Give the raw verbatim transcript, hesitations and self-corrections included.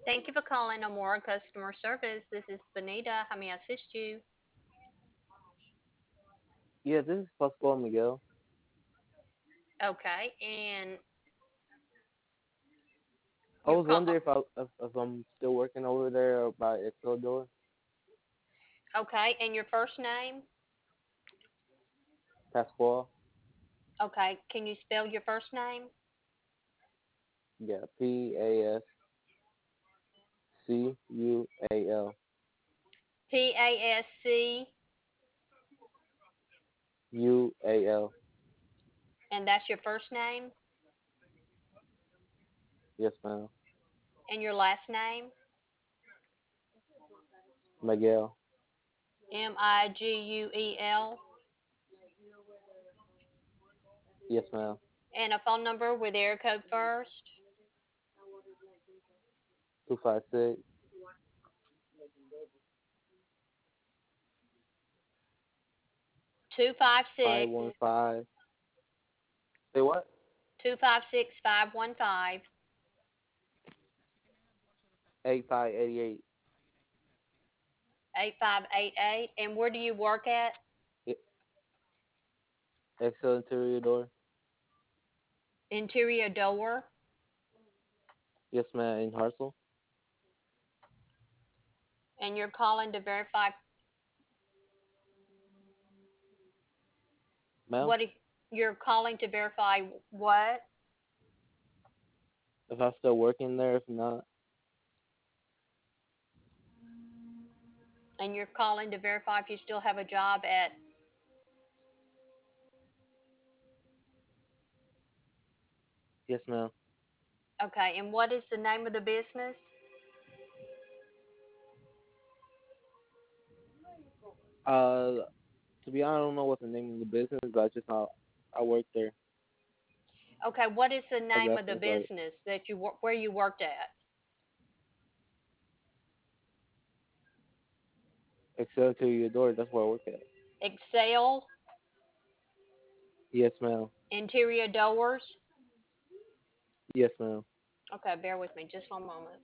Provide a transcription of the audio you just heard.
Thank you for calling Amora Customer Service. This is Benita. How may I assist you? Yeah, this is Pascual Miguel. Okay, and I your was call. wondering if I if, if I'm still working over there by Ecuador. Okay, and your first name. Pascual. Okay, can you spell your first name? Yeah, P A S C U A L P A S C, U A L. and that's your first name, Yes, ma'am. and your last name. Miguel. M I G U E L, Yes, ma'am. and a phone number with area code first. Two five six Two five five six one five. Say what? two five six five one five Eight five eighty eight. eight five eight eight. And where do you work at? Excel interior door. Interior door. Yes, ma'am. In Hartsel. And you're calling to verify Ma'am, what if you're calling to verify what? if I'm still working there, if not, And you're calling to verify if you still have a job at. yes, ma'am. Okay, and what is the name of the business? Uh, to be honest, I don't know what the name of the business, but I just know I work there. Okay, what is the I name guess of the it's like business that you wor- where you worked at? Excel interior door. That's where I work at. Excel Yes, ma'am. Interior Doors. Yes, ma'am. Okay, bear with me just one moment.